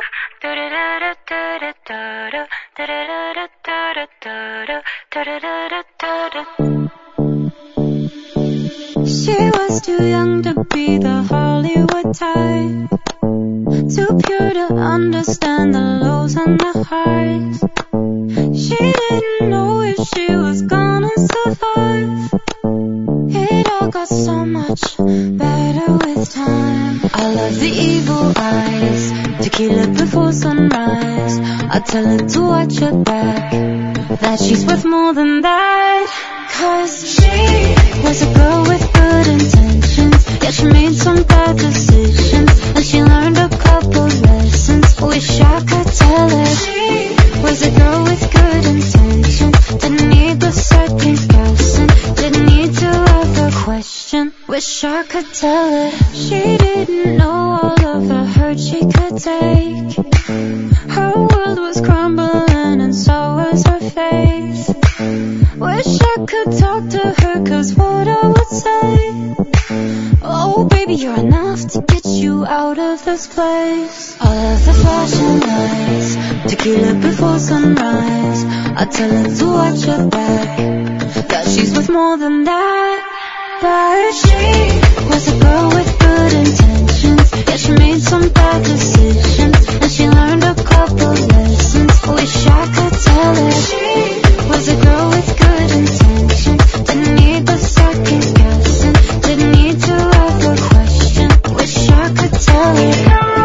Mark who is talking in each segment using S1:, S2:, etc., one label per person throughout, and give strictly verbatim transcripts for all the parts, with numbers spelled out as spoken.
S1: She was too young to be the Hollywood type, too pure to understand the lows and the highs. She didn't know if she was gonna survive. It all got so much better with time. I love the evil eyes, tequila before sunrise. I tell her to watch her back, that she's worth more than that. Cause she was a girl with good intentions, yet she made some bad decisions, and she learned a couple lessons. Wish I could tell her she was a girl with good intentions, didn't need the second guessing, didn't need to ever question. Wish I could tell her she didn't know all of the hurt she could take. Her world was crumbling and so was her faith. Wish I could talk to her, cause what I would say, oh baby, you're enough to get you out of this place. All of the flashing lights, tequila before sunrise. I tell her to watch her back, that she's worth more than that. But she was a girl with good intentions, yet she made some bad decisions, and she learned a couple lessons. Wish I could tell her she was a girl with good intentions, didn't need the second guessing, didn't need to ever question. Wish I could tell her.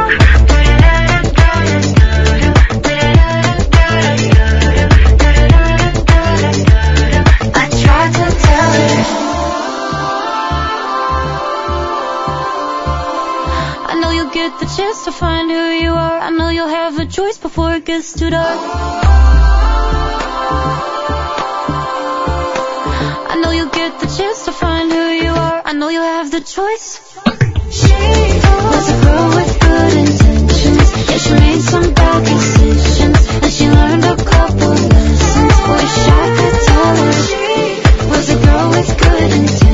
S1: I tried to tell her. I know you'll get the chance to find who you are. I know you'll have a choice before it gets too dark. I know you'll get the chance to find who you are. I know you'll have the choice. She was a girl with good intentions, yeah, she made some bad decisions, and she learned a couple lessons. Wish I could tell her she was a girl with good intentions.